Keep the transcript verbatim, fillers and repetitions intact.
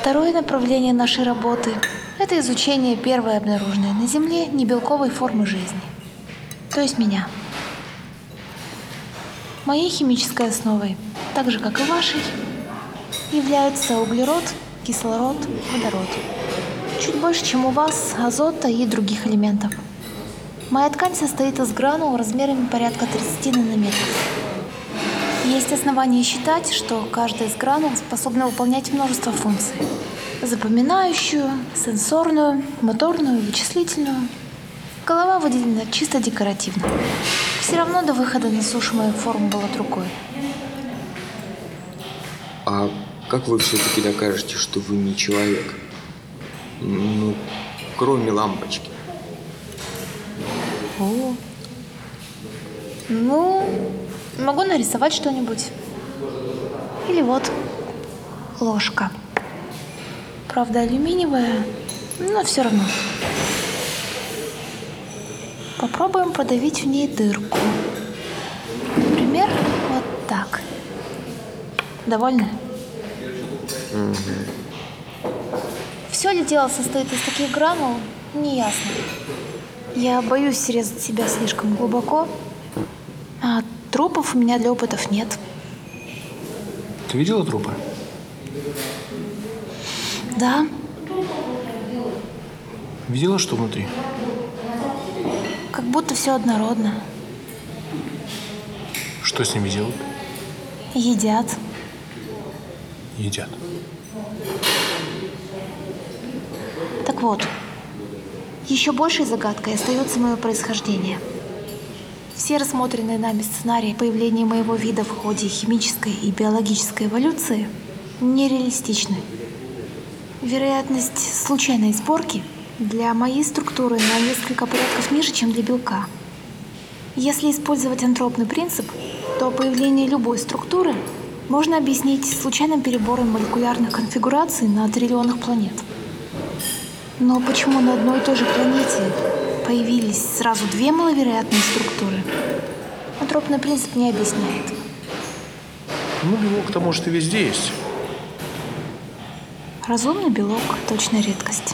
Второе направление нашей работы – это изучение первой обнаруженной на Земле небелковой формы жизни, то есть меня. Моей химической основой, так же как и вашей, являются углерод, кислород, водород. Чуть больше, чем у вас, азота и других элементов. Моя ткань состоит из гранул размерами порядка тридцати нанометров. Есть основания считать, что каждая из гранул способна выполнять множество функций. Запоминающую, сенсорную, моторную, вычислительную. Голова выделена чисто декоративно. Все равно до выхода на сушу мою форму была от рукой. А как вы все-таки докажете, что вы не человек? Ну, кроме лампочки. О. Ну, могу нарисовать что-нибудь. Или вот, ложка. Правда, алюминиевая, но все равно. Попробуем продавить в ней дырку. Например, вот так. Довольны? Угу. Все ли дело состоит из таких гранул, неясно. Я боюсь срезать себя слишком глубоко, а трупов у меня для опытов нет. Ты видела трупы? Да. Видела, что внутри? Как будто все однородно. Что с ними делают? Едят. Едят. Так вот, еще большей загадкой остается мое происхождение. Все рассмотренные нами сценарии появления моего вида в ходе химической и биологической эволюции нереалистичны. Вероятность случайной сборки для моей структуры на несколько порядков ниже, чем для белка. Если использовать антропный принцип, то появление любой структуры можно объяснить случайным перебором молекулярных конфигураций на триллионах планет. Но почему на одной и той же планете появились сразу две маловероятные структуры, антропный принцип не объясняет. Ну, белок-то, может, и везде есть. Разумный белок – точно редкость.